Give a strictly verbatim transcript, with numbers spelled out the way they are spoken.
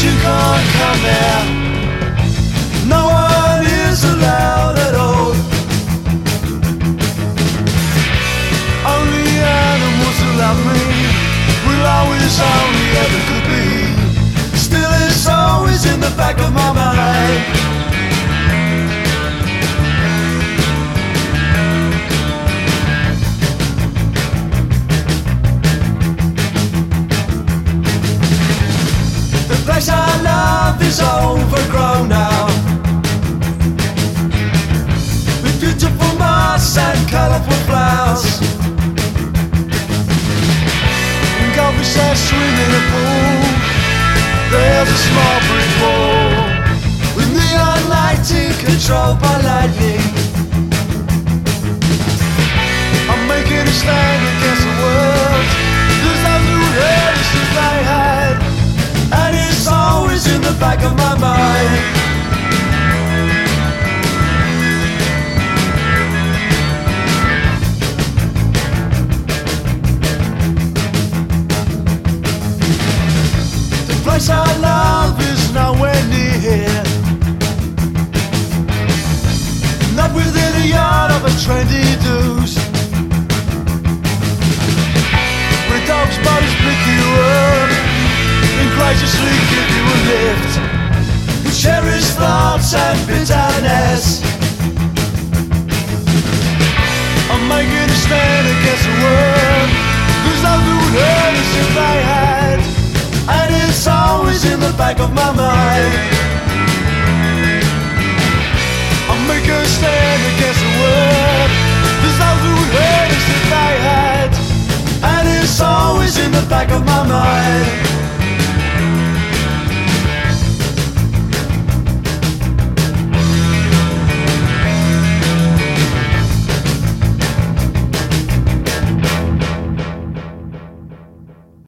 you can't come here. No one is allowed at all. Only animals who love me will always only ever could be. Still it's always in the back of my mind. The place I love is overgrown now, with beautiful moss and colourful flowers. Goldfish that swim in a pool. There's a small brick wall with neon lighting controlled by lightning. I'm making a stand against the world. There's nothing else if I had, and it's always in the back of my mind. The place I love is nowhere near, not within a yard of a trendy dude, where dogs bodies pick you up and graciously give you a lift, with cherished thoughts and bitterness. I'm making a stand against the world. There's nothing would hurt us if I had, and it's always in the back of my mind. I'm making a stand against the world. There's nothing would hurt us if I had, and it's always in the back of my mind.